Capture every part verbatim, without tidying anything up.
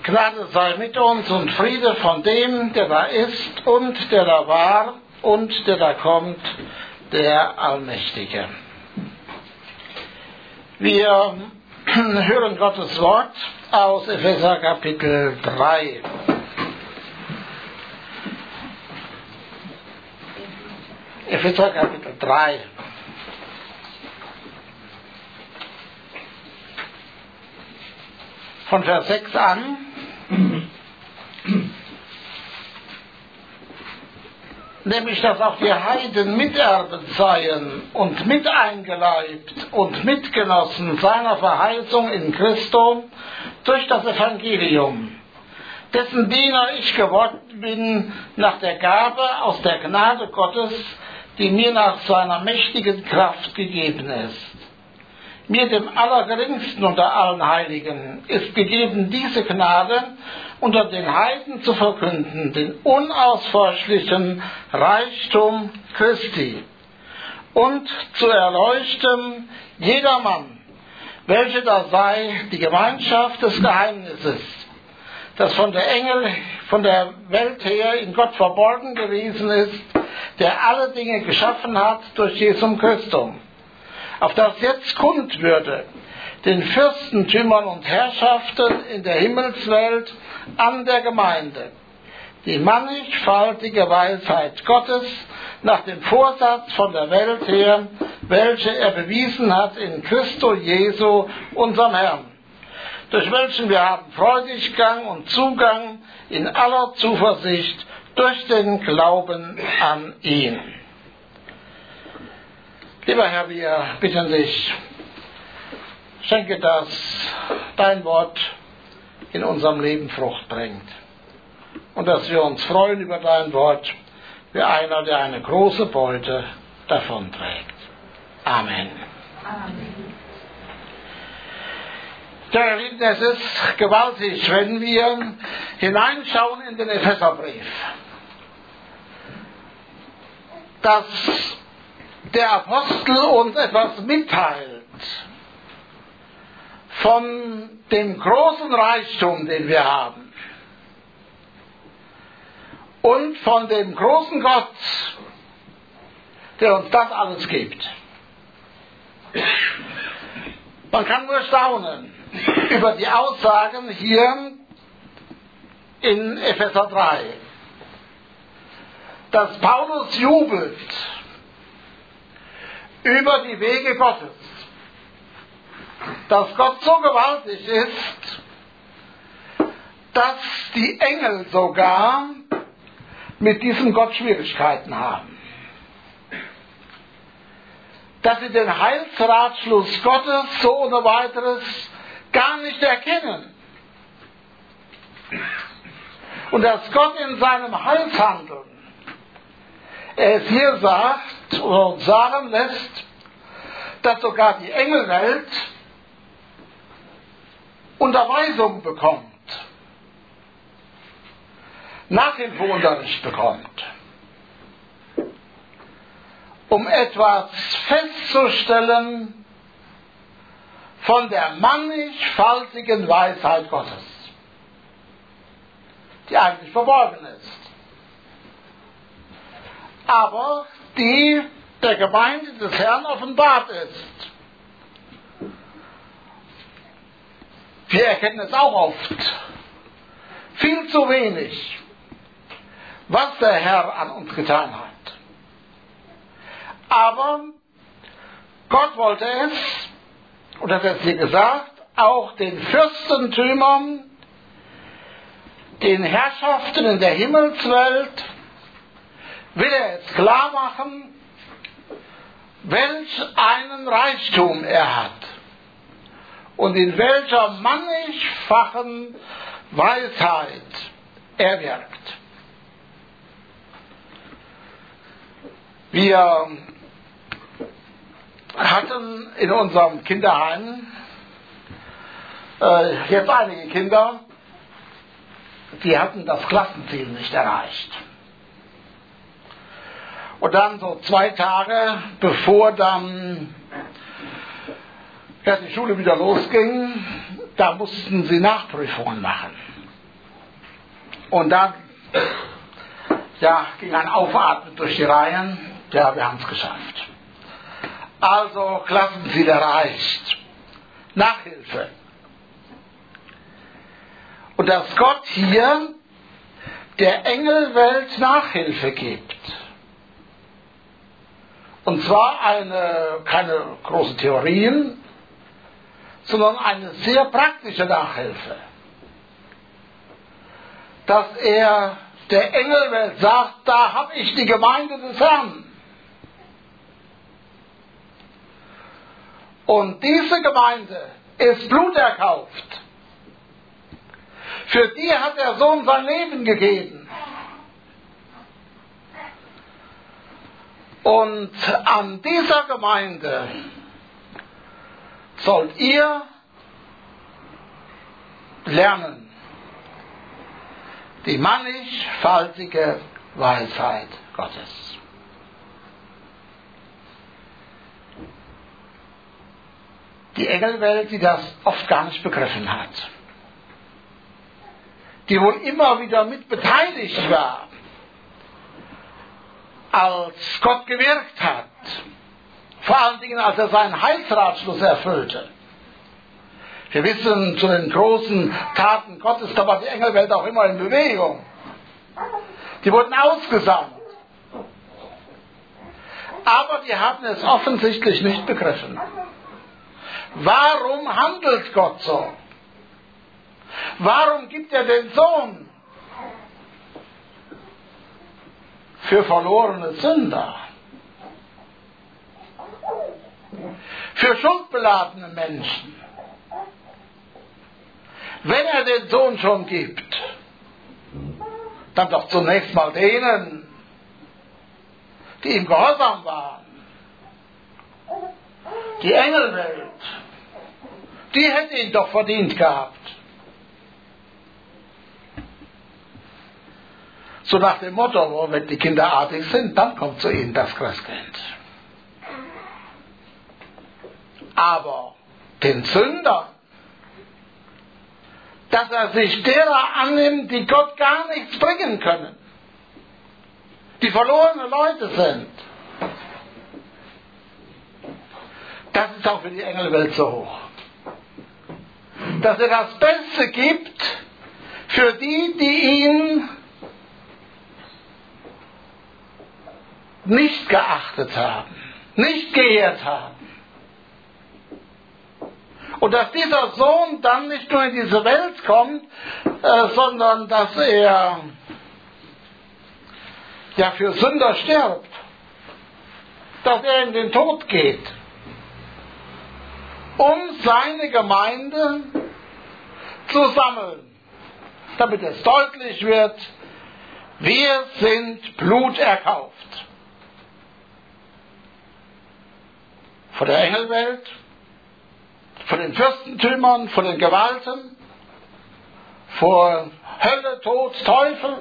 Gnade sei mit uns und Friede von dem, der da ist und der da war und der da kommt, der Allmächtige. Wir hören Gottes Wort aus Epheser Kapitel drei. Epheser Kapitel drei. Von Vers sechs an. Nämlich, dass auch die Heiden Miterben seien und miteingeleibt und Mitgenossen seiner Verheißung in Christo durch das Evangelium, dessen Diener ich geworden bin nach der Gabe aus der Gnade Gottes, die mir nach seiner mächtigen Kraft gegeben ist. Mir, dem Allergeringsten unter allen Heiligen, ist gegeben diese Gnade, unter den Heiden zu verkünden, den unausforschlichen Reichtum Christi und zu erleuchten jedermann, welche da sei die Gemeinschaft des Geheimnisses, das von der Engel, von der Welt her in Gott verborgen gewesen ist, der alle Dinge geschaffen hat durch Jesum Christum, auf das jetzt kund würde, den Fürstentümern und Herrschaften in der Himmelswelt an der Gemeinde, die mannigfaltige Weisheit Gottes nach dem Vorsatz von der Welt her, welche er bewiesen hat in Christo Jesu, unserem Herrn, durch welchen wir haben Freudiggang und Zugang in aller Zuversicht durch den Glauben an ihn. Lieber Herr, wir bitten dich, schenke, dass dein Wort in unserem Leben Frucht bringt und dass wir uns freuen über dein Wort, wie einer, der eine große Beute davonträgt. Amen. Amen. Ja, ihr Lieben, es ist gewaltig, wenn wir hineinschauen in den Epheserbrief, dass der Apostel uns etwas mitteilt von dem großen Reichtum, den wir haben, und von dem großen Gott, der uns das alles gibt. Man kann nur staunen über die Aussagen hier in Epheser drei, dass Paulus jubelt über die Wege Gottes, dass Gott so gewaltig ist, dass die Engel sogar mit diesem Gott Schwierigkeiten haben, dass sie den Heilsratschluss Gottes so ohne weiteres gar nicht erkennen und dass Gott in seinem Heilshandeln es hier sagt oder uns sagen lässt, dass sogar die Engelwelt Unterweisung bekommt, Nachhilfeunterricht bekommt, um etwas festzustellen von der mannigfaltigen Weisheit Gottes, die eigentlich verborgen ist, aber die der Gemeinde des Herrn offenbart ist. Wir erkennen es auch oft viel zu wenig, was der Herr an uns getan hat. Aber Gott wollte es, und das hat es hier gesagt, auch den Fürstentümern, den Herrschaften in der Himmelswelt, will er es klar machen, welch einen Reichtum er hat und in welcher mannigfachen Weisheit er wirkt. Wir hatten in unserem Kinderheim äh, jetzt einige Kinder, die hatten das Klassenziel nicht erreicht. Und dann so zwei Tage, bevor dann ja, die Schule wieder losging, da mussten sie Nachprüfungen machen. Und dann ja, ging ein Aufatmen durch die Reihen. Ja, wir haben es geschafft. Also, Klassenziel erreicht. Nachhilfe. Und dass Gott hier der Engelwelt Nachhilfe gibt. Und zwar eine, keine großen Theorien, sondern eine sehr praktische Nachhilfe. Dass er der Engelwelt sagt, da habe ich die Gemeinde des Herrn. Und diese Gemeinde ist bluterkauft. Für die hat der Sohn sein Leben gegeben. Und an dieser Gemeinde sollt ihr lernen die mannigfaltige Weisheit Gottes. Die Engelwelt, die das oft gar nicht begriffen hat, die wohl immer wieder mit beteiligt war, als Gott gewirkt hat, vor allen Dingen als er seinen Heilsratschluss erfüllte. Wir wissen, zu den großen Taten Gottes, da war die Engelwelt auch immer in Bewegung. Die wurden ausgesandt. Aber die haben es offensichtlich nicht begriffen. Warum handelt Gott so? Warum gibt er den Sohn für verlorene Sünder? Für schuldbeladene Menschen? Wenn er den Sohn schon gibt, dann doch zunächst mal denen, die ihm gehorsam waren. Die Engelwelt, die hätte ihn doch verdient gehabt. So nach dem Motto, wenn die Kinder artig sind, dann kommt zu ihnen das Christkind. Aber den Sündern, dass er sich derer annimmt, die Gott gar nichts bringen können, die verlorene Leute sind, das ist auch für die Engelwelt so hoch. Dass er das Beste gibt für die, die ihn nicht geachtet haben, nicht geehrt haben. Und dass dieser Sohn dann nicht nur in diese Welt kommt, äh, sondern dass er ja für Sünder stirbt, dass er in den Tod geht, um seine Gemeinde zu sammeln, damit es deutlich wird, wir sind bluterkauft. Von der Engelwelt, von den Fürstentümern, von den Gewalten, vor Hölle, Tod, Teufel.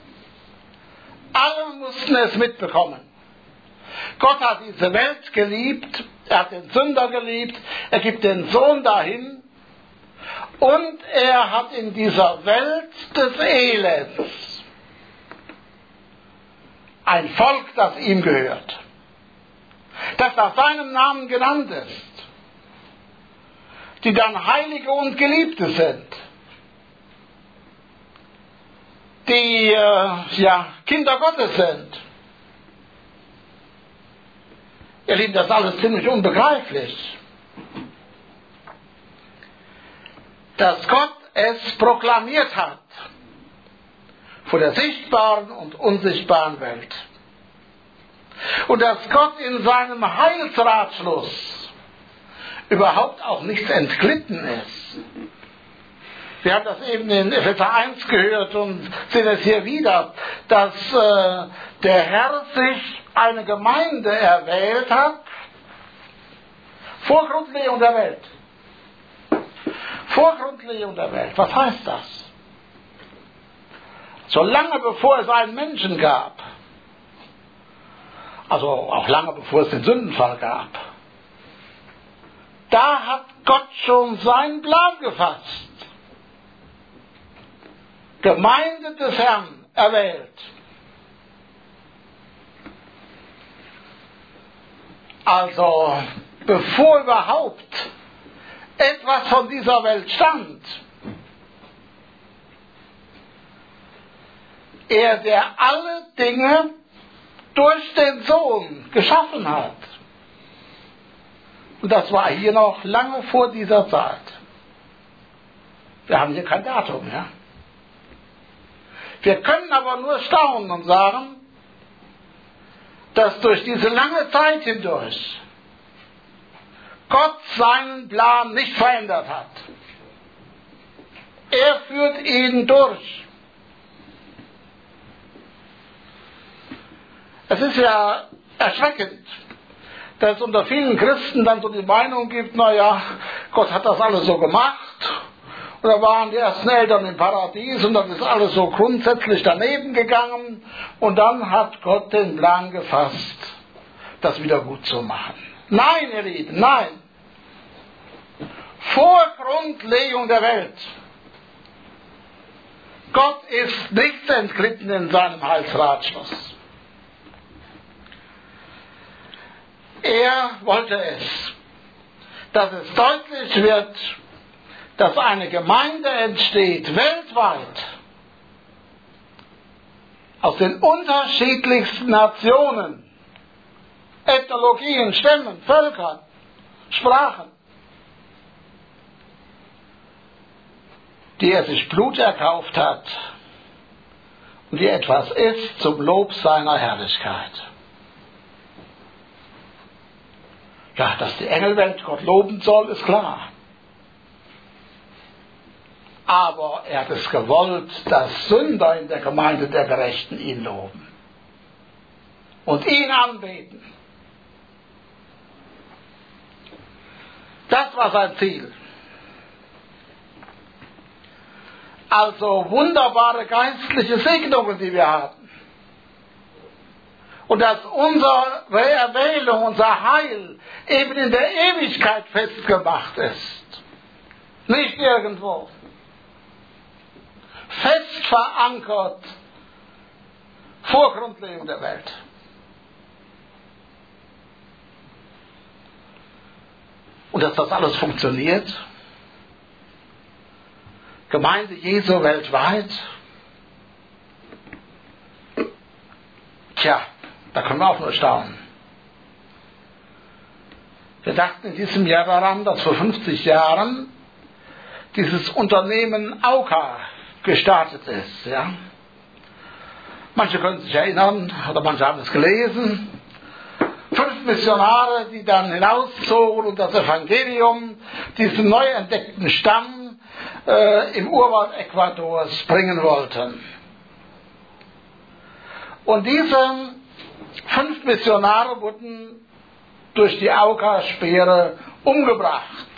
Alle mussten es mitbekommen. Gott hat diese Welt geliebt, er hat den Sünder geliebt, er gibt den Sohn dahin und er hat in dieser Welt des Elends ein Volk, das ihm gehört, das nach seinem Namen genannt ist, die dann Heilige und Geliebte sind, die äh, ja, Kinder Gottes sind. Ihr Lieben, das ist alles ziemlich unbegreiflich. Dass Gott es proklamiert hat vor der sichtbaren und unsichtbaren Welt. Und dass Gott in seinem Heilsratschluss überhaupt auch nichts entglitten ist. Wir haben das eben in Epheser eins gehört und sehen es hier wieder, dass äh, der Herr sich eine Gemeinde erwählt hat vor Grundlegung der Welt. Vor Grundlegung der Welt. Was heißt das? So lange bevor es einen Menschen gab, also auch lange bevor es den Sündenfall gab, da hat Gott schon seinen Plan gefasst. Gemeinde des Herrn erwählt. Also, bevor überhaupt etwas von dieser Welt stand, er, der alle Dinge durch den Sohn geschaffen hat. Und das war hier noch lange vor dieser Zeit. Wir haben hier kein Datum, ja. Wir können aber nur staunen und sagen, dass durch diese lange Zeit hindurch Gott seinen Plan nicht verändert hat. Er führt ihn durch. Es ist ja erschreckend, dass es unter vielen Christen dann so die Meinung gibt, naja, Gott hat das alles so gemacht, und da waren die ersten Eltern im Paradies und dann ist alles so grundsätzlich daneben gegangen und dann hat Gott den Plan gefasst, das wieder gut zu machen. Nein, ihr Lieben, nein. Vor Grundlegung der Welt. Gott ist nichts entglitten in seinem Heilsratschluss. Er wollte es, dass es deutlich wird, dass eine Gemeinde entsteht, weltweit, aus den unterschiedlichsten Nationen, Ethnologien, Stämmen, Völkern, Sprachen, die er sich Blut erkauft hat und die etwas ist zum Lob seiner Herrlichkeit. Ja, dass die Engelwelt Gott loben soll, ist klar. Aber er hat es gewollt, dass Sünder in der Gemeinde der Gerechten ihn loben und ihn anbeten. Das war sein Ziel. Also wunderbare geistliche Segnungen, die wir haben. Und dass unsere Erwählung, unser Heil eben in der Ewigkeit festgemacht ist. Nicht irgendwo. Fest verankert vor Grundlegung der Welt. Und dass das alles funktioniert. Gemeinde Jesu weltweit. Tja, da können wir auch nur staunen. Wir dachten in diesem Jahr daran, dass vor fünfzig Jahren dieses Unternehmen AUKA gestartet ist. Ja? Manche können sich erinnern, oder manche haben es gelesen. Fünf Missionare, die dann hinauszogen und das Evangelium, diesen neu entdeckten Stamm äh, im Urwald Ecuadors bringen wollten. Und diese fünf Missionare wurden durch die AUKA-Speere umgebracht.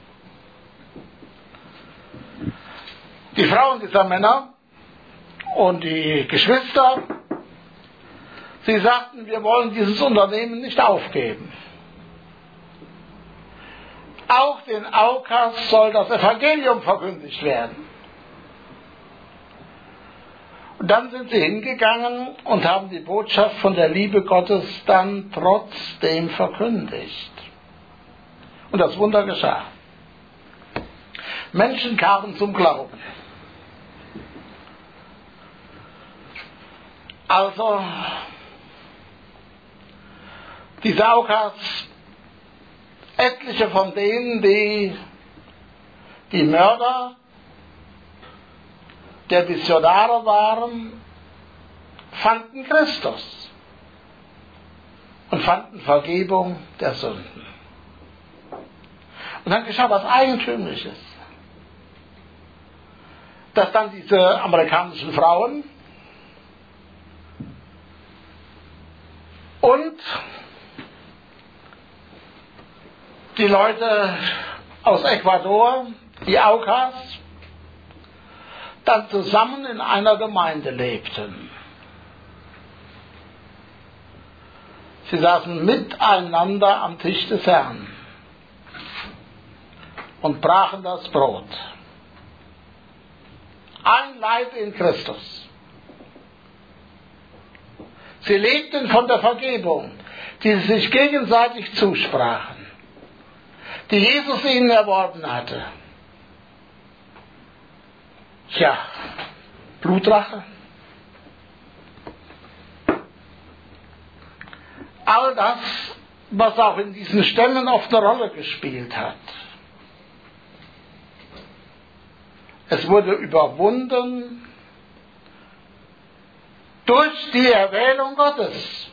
Die Frauen dieser Männer und die Geschwister, sie sagten, wir wollen dieses Unternehmen nicht aufgeben. Auch den AUKAs soll das Evangelium verkündigt werden. Und dann sind sie hingegangen und haben die Botschaft von der Liebe Gottes dann trotzdem verkündigt. Und das Wunder geschah. Menschen kamen zum Glauben. Also, diese AUKAs, etliche von denen, die die Mörder der Missionare waren, fanden Christus und fanden Vergebung der Sünden. Und dann geschah was Eigentümliches, dass dann diese amerikanischen Frauen und die Leute aus Ecuador, die AUKAs, dann zusammen in einer Gemeinde lebten. Sie saßen miteinander am Tisch des Herrn und brachen das Brot. ein Leib in Christus. Sie lebten von der Vergebung, die sie sich gegenseitig zusprachen, die Jesus ihnen erworben hatte. Tja, Blutrache. All das, was auch in diesen Stämmen oft eine Rolle gespielt hat. Es wurde überwunden durch die Erwählung Gottes,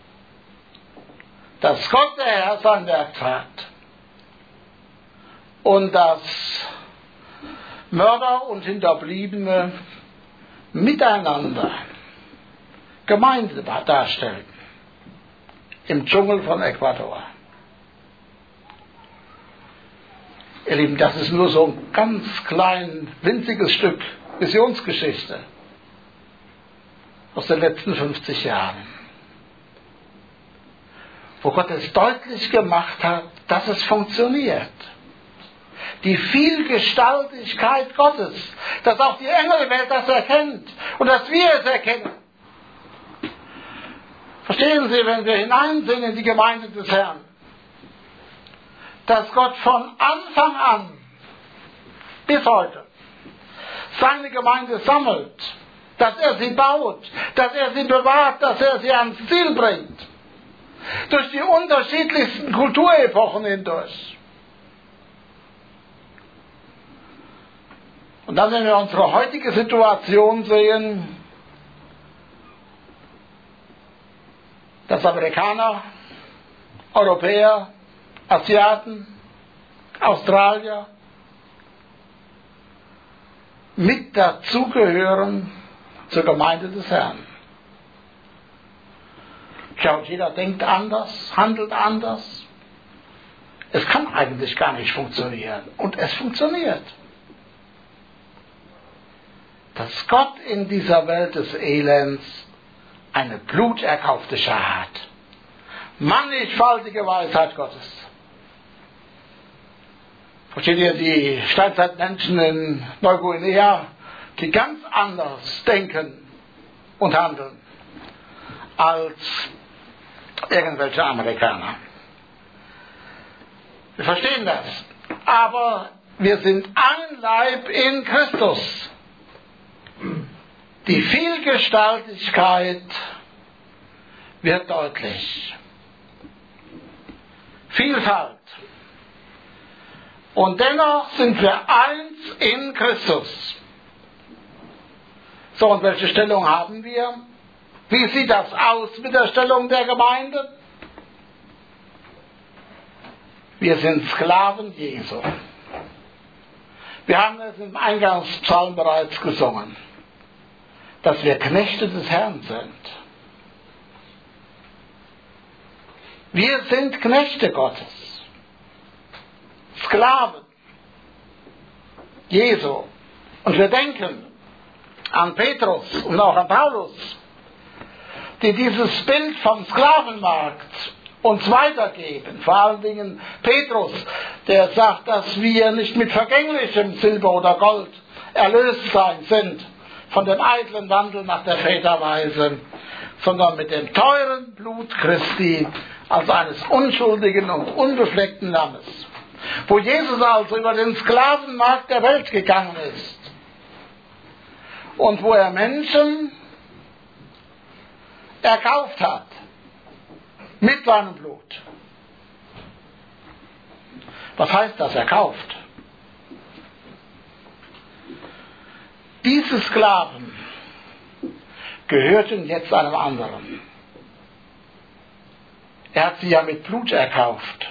dass Gott der Herr sein Werk tat und dass Mörder und Hinterbliebene miteinander Gemeinde darstellten im Dschungel von Ecuador. Ihr Lieben, das ist nur so ein ganz klein, winziges Stück Missionsgeschichte aus den letzten fünfzig Jahren, wo Gott es deutlich gemacht hat, dass es funktioniert. Die Vielgestaltigkeit Gottes, dass auch die Engelwelt das erkennt und dass wir es erkennen. Verstehen Sie, wenn wir hinein sind in die Gemeinde des Herrn, dass Gott von Anfang an bis heute seine Gemeinde sammelt, dass er sie baut, dass er sie bewahrt, dass er sie ans Ziel bringt, durch die unterschiedlichsten Kulturepochen hindurch. Und dann, wenn wir unsere heutige Situation sehen, dass Amerikaner, Europäer, Asiaten, Australier mit dazugehören zur Gemeinde des Herrn. Schaut, jeder denkt anders, handelt anders. Es kann eigentlich gar nicht funktionieren. Und es funktioniert. Dass Gott in dieser Welt des Elends eine bluterkaufte Schar hat. Mannigfaltige Weisheit Gottes. Versteht ihr, die Steinzeitmenschen in Neuguinea, die ganz anders denken und handeln als irgendwelche Amerikaner. Wir verstehen das. Aber wir sind ein Leib in Christus. Die Vielgestaltigkeit wird deutlich. Vielfalt. Und dennoch sind wir eins in Christus. So, und welche Stellung haben wir? Wie sieht das aus mit der Stellung der Gemeinde? Wir sind Sklaven Jesu. Wir haben es im Eingangspsalm bereits gesungen, dass wir Knechte des Herrn sind. Wir sind Knechte Gottes. Sklaven Jesu. Und wir denken an Petrus und auch an Paulus, die dieses Bild vom Sklavenmarkt uns weitergeben. Vor allen Dingen Petrus, der sagt, dass wir nicht mit vergänglichem Silber oder Gold erlöst sein sind von dem eitlen Wandel nach der Väterweise, sondern mit dem teuren Blut Christi als eines unschuldigen und unbefleckten Lammes. Wo Jesus also über den Sklavenmarkt der Welt gegangen ist und wo er Menschen erkauft hat mit seinem Blut. Was heißt das, erkauft? Diese Sklaven gehörten jetzt einem anderen. Er hat sie ja mit Blut erkauft.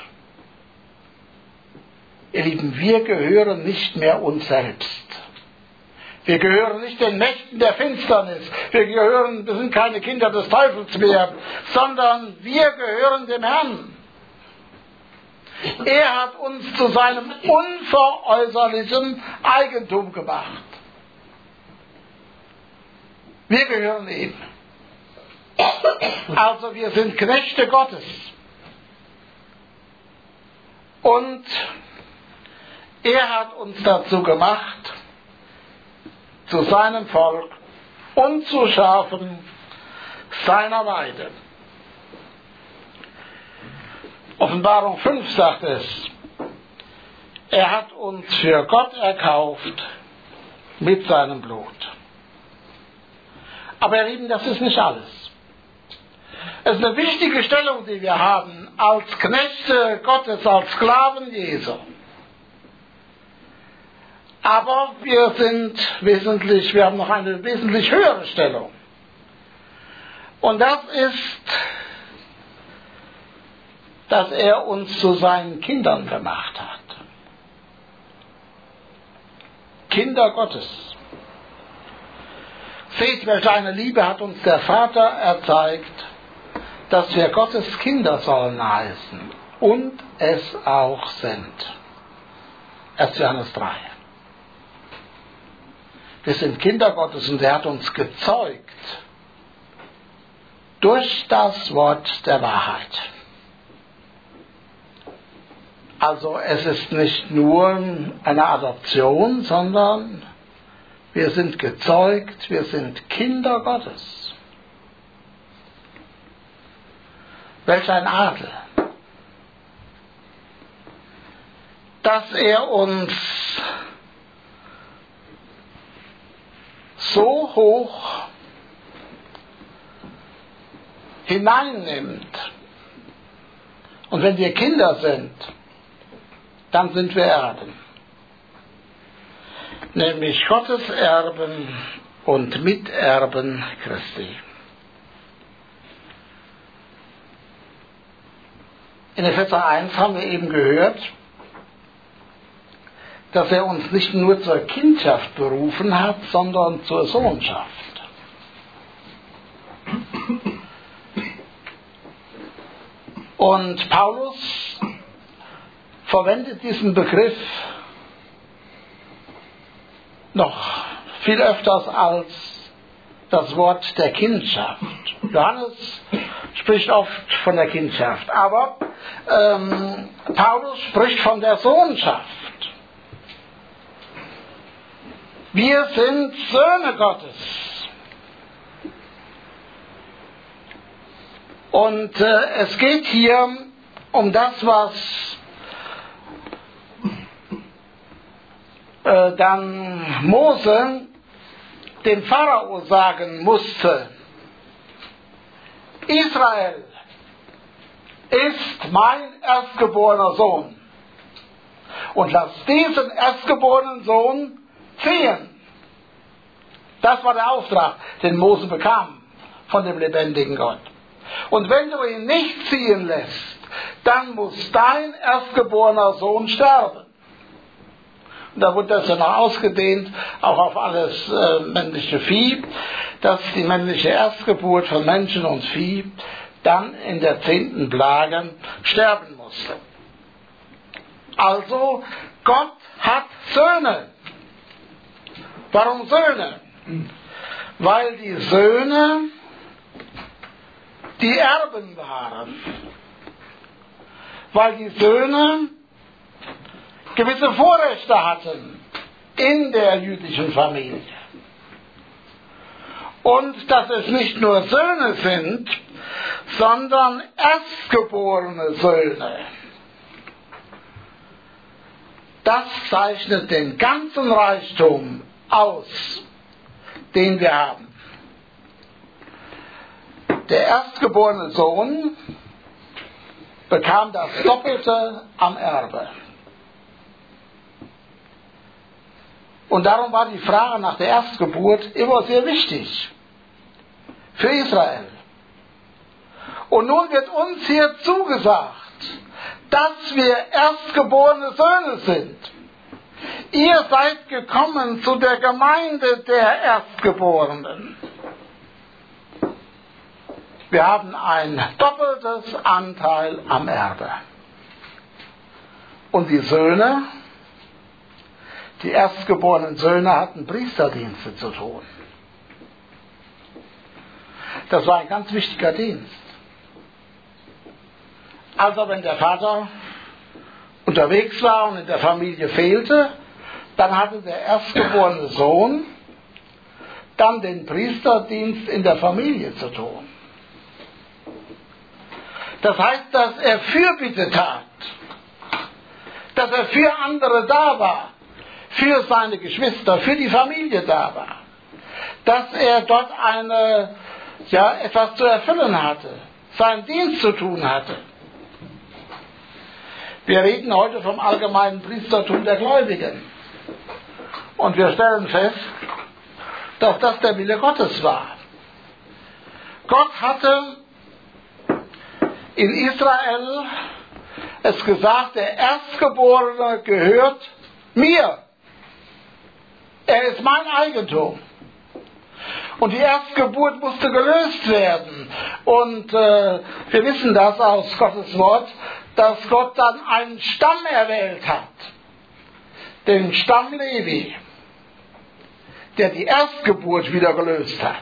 Ihr Lieben, wir gehören nicht mehr uns selbst. Wir gehören nicht den Mächten der Finsternis. Wir gehören, wir sind keine Kinder des Teufels mehr, sondern wir gehören dem Herrn. Er hat uns zu seinem unveräußerlichen Eigentum gemacht. Wir gehören ihm. Also wir sind Knechte Gottes. Und er hat uns dazu gemacht, zu seinem Volk und zu Schafen seiner Weide. Offenbarung fünf sagt es, er hat uns für Gott erkauft mit seinem Blut. Aber ihr Lieben, das ist nicht alles. Es ist eine wichtige Stellung, die wir haben als Knechte Gottes, als Sklaven Jesu. Aber wir sind wesentlich, wir haben noch eine wesentlich höhere Stellung. Und das ist, dass er uns zu seinen Kindern gemacht hat. Kinder Gottes. Seht, welche eine Liebe hat uns der Vater erzeigt, dass wir Gottes Kinder sollen heißen und es auch sind. erster Johannes drei. Wir sind Kinder Gottes und er hat uns gezeugt durch das Wort der Wahrheit. Also es ist nicht nur eine Adoption, sondern wir sind gezeugt, wir sind Kinder Gottes. Welch ein Adel, dass er uns so hoch hineinnimmt. Und wenn wir Kinder sind, dann sind wir Erben. Nämlich Gottes Erben und Miterben Christi. In Epheser eins haben wir eben gehört, dass er uns nicht nur zur Kindschaft berufen hat, sondern zur Sohnschaft. Und Paulus verwendet diesen Begriff noch viel öfters als das Wort der Kindschaft. Johannes spricht oft von der Kindschaft, aber ähm, Paulus spricht von der Sohnschaft. Wir sind Söhne Gottes. Und äh, es geht hier um das, was äh, dann Mose dem Pharao sagen musste: Israel ist mein erstgeborener Sohn. Und lass diesen erstgeborenen Sohn ziehen. Das war der Auftrag, den Mose bekam von dem lebendigen Gott. Und wenn du ihn nicht ziehen lässt, dann muss dein erstgeborener Sohn sterben. Und da wurde das ja noch ausgedehnt, auch auf alles äh, männliche Vieh, dass die männliche Erstgeburt von Menschen und Vieh dann in der zehnten Plage sterben musste. Also, Gott hat Söhne. Warum Söhne? Weil die Söhne die Erben waren. Weil die Söhne gewisse Vorrechte hatten in der jüdischen Familie. Und dass es nicht nur Söhne sind, sondern erstgeborene Söhne. Das zeichnet den ganzen Reichtum aus, den wir haben. Der erstgeborene Sohn bekam das Doppelte am Erbe. Und darum war die Frage nach der Erstgeburt immer sehr wichtig für Israel. Und nun wird uns hier zugesagt, dass wir erstgeborene Söhne sind. Ihr seid gekommen zu der Gemeinde der Erstgeborenen. Wir haben ein doppeltes Anteil am Erbe. Und die Söhne, die erstgeborenen Söhne hatten Priesterdienste zu tun. Das war ein ganz wichtiger Dienst. Also wenn der Vater unterwegs war und in der Familie fehlte, dann hatte der erstgeborene Sohn dann den Priesterdienst in der Familie zu tun. Das heißt, dass er Fürbitte tat, dass er für andere da war, für seine Geschwister, für die Familie da war, dass er dort eine, ja, etwas zu erfüllen hatte, seinen Dienst zu tun hatte. Wir reden heute vom allgemeinen Priestertum der Gläubigen. Und wir stellen fest, dass das der Wille Gottes war. Gott hatte in Israel es gesagt, der Erstgeborene gehört mir. Er ist mein Eigentum. Und die Erstgeburt musste gelöst werden. Und äh, wir wissen das aus Gottes Wort, dass Gott dann einen Stamm erwählt hat. Den Stamm Levi, der die Erstgeburt wieder gelöst hat.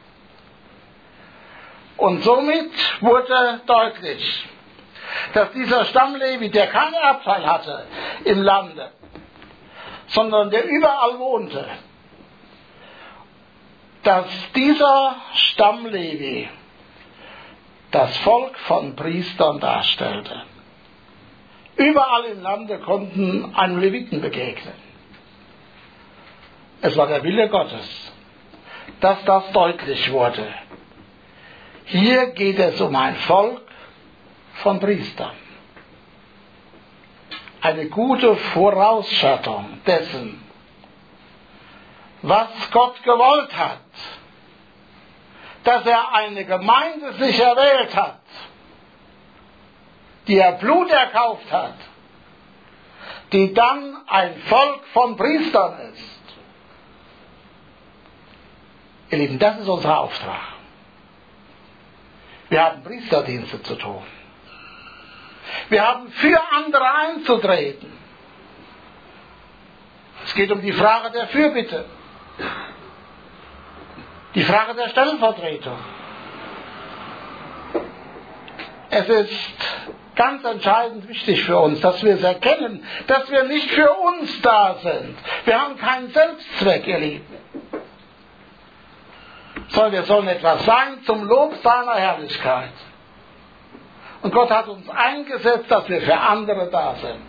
Und somit wurde deutlich, dass dieser Stamm Levi, der keinen Erbteil hatte im Lande, sondern der überall wohnte, dass dieser Stamm Levi das Volk von Priestern darstellte. Überall im Lande konnten einem Leviten begegnen. Es war der Wille Gottes, dass das deutlich wurde. Hier geht es um ein Volk von Priestern. Eine gute Vorausschattung dessen, was Gott gewollt hat, dass er eine Gemeinde sich erwählt hat, die er Blut erkauft hat, die dann ein Volk von Priestern ist. Ihr Lieben, das ist unser Auftrag. Wir haben Priesterdienste zu tun. Wir haben für andere einzutreten. Es geht um die Frage der Fürbitte, die Frage der Stellvertretung. Es ist ganz entscheidend wichtig für uns, dass wir es erkennen, dass wir nicht für uns da sind. Wir haben keinen Selbstzweck, ihr Lieben. Sondern wir sollen etwas sein zum Lob seiner Herrlichkeit. Und Gott hat uns eingesetzt, dass wir für andere da sind.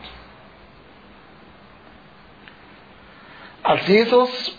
Als Jesus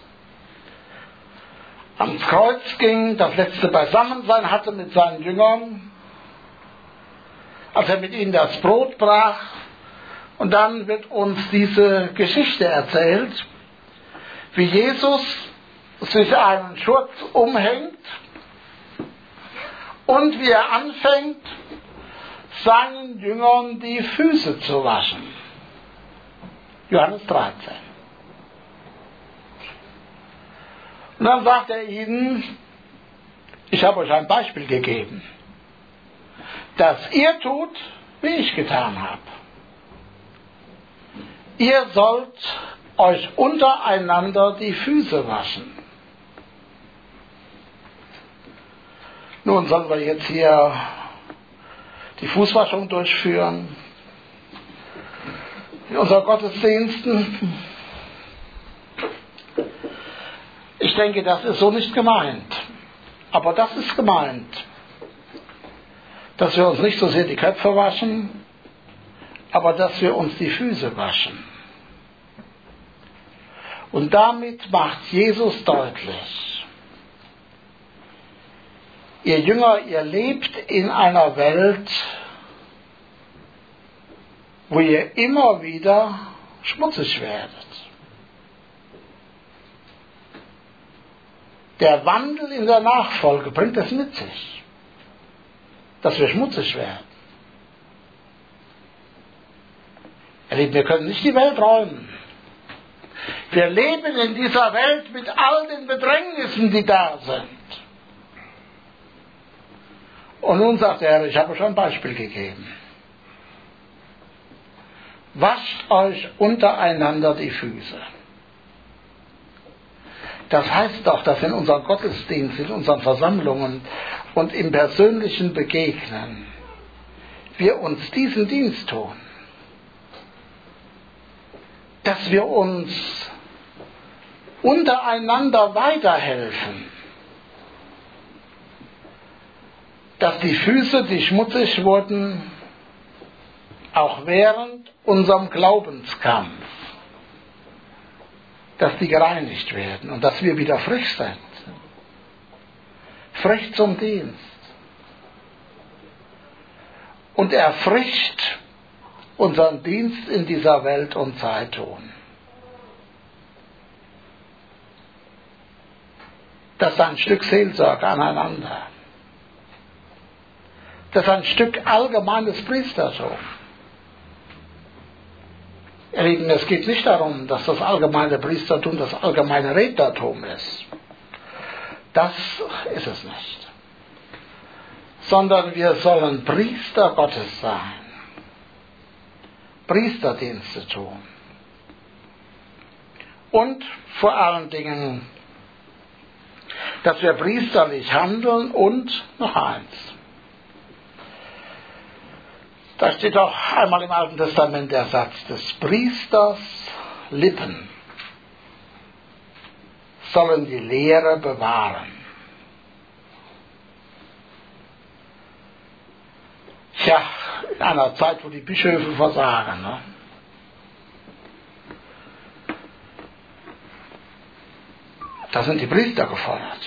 ans Kreuz ging, das letzte Beisammensein hatte mit seinen Jüngern, als er mit ihnen das Brot brach, und dann wird uns diese Geschichte erzählt, wie Jesus sich einen Schurz umhängt und wie er anfängt, seinen Jüngern die Füße zu waschen. Johannes dreizehn. Und dann sagt er ihnen, ich habe euch ein Beispiel gegeben, dass ihr tut, wie ich getan habe. Ihr sollt euch untereinander die Füße waschen. Nun sollen wir jetzt hier die Fußwaschung durchführen in unseren Gottesdiensten. Ich denke, das ist so nicht gemeint. Aber das ist gemeint, dass wir uns nicht so sehr die Köpfe waschen, aber dass wir uns die Füße waschen. Und damit macht Jesus deutlich, ihr Jünger, ihr lebt in einer Welt, wo ihr immer wieder schmutzig werdet. Der Wandel in der Nachfolge bringt es mit sich, dass wir schmutzig werden. Ihr Lieben, wir können nicht die Welt räumen. Wir leben in dieser Welt mit all den Bedrängnissen, die da sind. Und nun sagt der Herr, ich habe euch ein Beispiel gegeben. Wascht euch untereinander die Füße. Das heißt doch, dass in unserem Gottesdienst, in unseren Versammlungen und im persönlichen Begegnen wir uns diesen Dienst tun. Dass wir uns untereinander weiterhelfen, dass die Füße, die schmutzig wurden, auch während unserem Glaubenskampf, dass die gereinigt werden und dass wir wieder frisch sind. Frisch zum Dienst. Und erfrischt unseren Dienst in dieser Welt und Zeit tun. Das ist ein Stück Seelsorge aneinander. Das ist ein Stück allgemeines Priestertum. Ihr Lieben, es geht nicht darum, dass das allgemeine Priestertum das allgemeine Rednertum ist. Das ist es nicht. Sondern wir sollen Priester Gottes sein. Priesterdienste tun. Und vor allen Dingen, dass wir priesterlich handeln und noch eins. Da steht auch einmal im Alten Testament der Satz des Priesters Lippen sollen die Lehre bewahren. Tja, in einer Zeit, wo die Bischöfe versagen, ne? Da sind die Priester gefordert,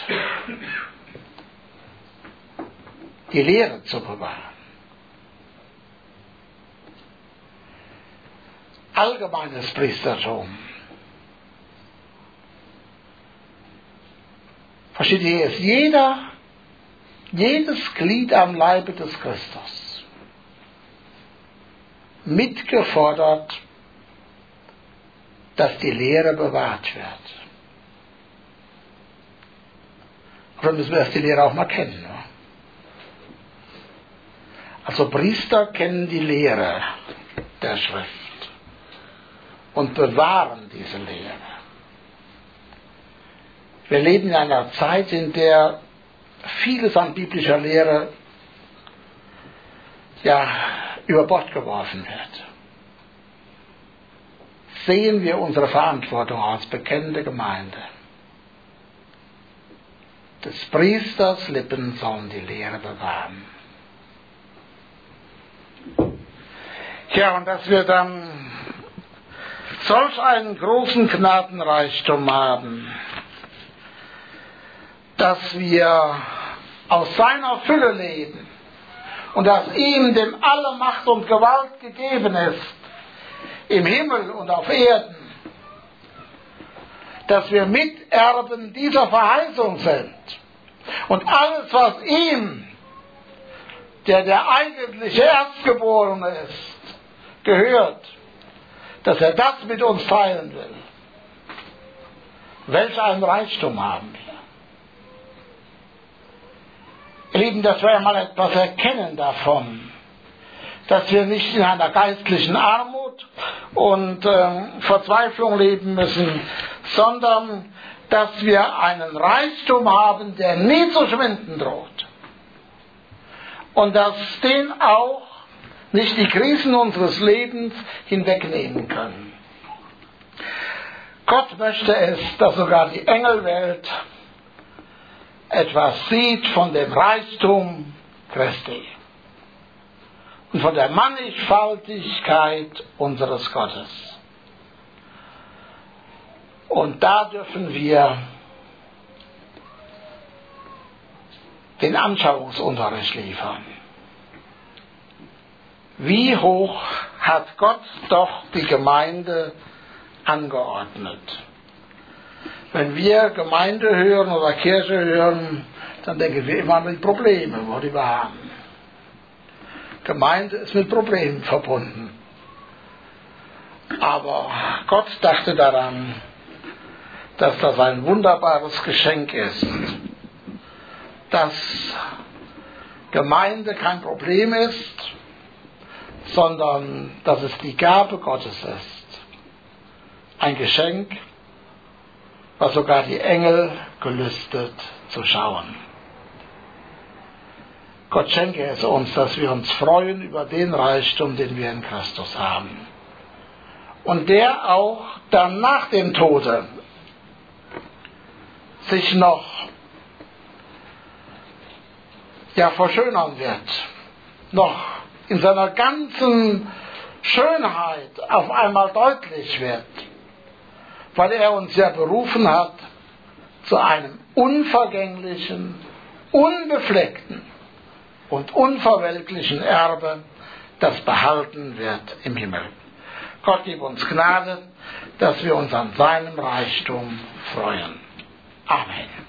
die Lehre zu bewahren. Allgemeines Priestertum. Versteht ihr, ist jeder, jedes Glied am Leibe des Christus mitgefordert, dass die Lehre bewahrt wird. Oder müssen wir erst die Lehre auch mal kennen? Ne? Also Priester kennen die Lehre der Schrift und bewahren diese Lehre. Wir leben in einer Zeit, in der vieles an biblischer Lehre ja über Bord geworfen wird. Sehen wir unsere Verantwortung als bekennende Gemeinde. Des Priesters Lippen sollen die Lehre bewahren. Ja, und dass wir dann solch einen großen Gnadenreichtum haben, dass wir aus seiner Fülle leben und dass ihm, dem alle Macht und Gewalt gegeben ist, im Himmel und auf Erden, dass wir Miterben dieser Verheißung sind und alles, was ihm, der der eigentliche Erstgeborene ist, gehört, dass er das mit uns teilen will. Welch ein Reichtum haben wir. Ihr Lieben, dass wir mal etwas erkennen davon, dass wir nicht in einer geistlichen Armut und äh, Verzweiflung leben müssen, sondern dass wir einen Reichtum haben, der nie zu schwinden droht. Und dass den auch nicht die Krisen unseres Lebens hinwegnehmen können. Gott möchte es, dass sogar die Engelwelt etwas sieht von dem Reichtum Christi und von der Mannigfaltigkeit unseres Gottes. Und da dürfen wir den Anschauungsunterricht liefern. Wie hoch hat Gott doch die Gemeinde angeordnet? Wenn wir Gemeinde hören oder Kirche hören, dann denken wir immer an die Probleme, die wir haben. Gemeinde ist mit Problemen verbunden. Aber Gott dachte daran, dass das ein wunderbares Geschenk ist, dass Gemeinde kein Problem ist, sondern dass es die Gabe Gottes ist. Ein Geschenk, was sogar die Engel gelüstet zu schauen. Gott schenke es uns, dass wir uns freuen über den Reichtum, den wir in Christus haben. Und der auch dann nach dem Tode sich noch ja verschönern wird, noch in seiner ganzen Schönheit auf einmal deutlich wird, weil er uns ja berufen hat zu einem unvergänglichen, unbefleckten und unverwelklichen Erbe, das behalten wird im Himmel. Gott gib uns Gnade, dass wir uns an seinem Reichtum freuen. Amen.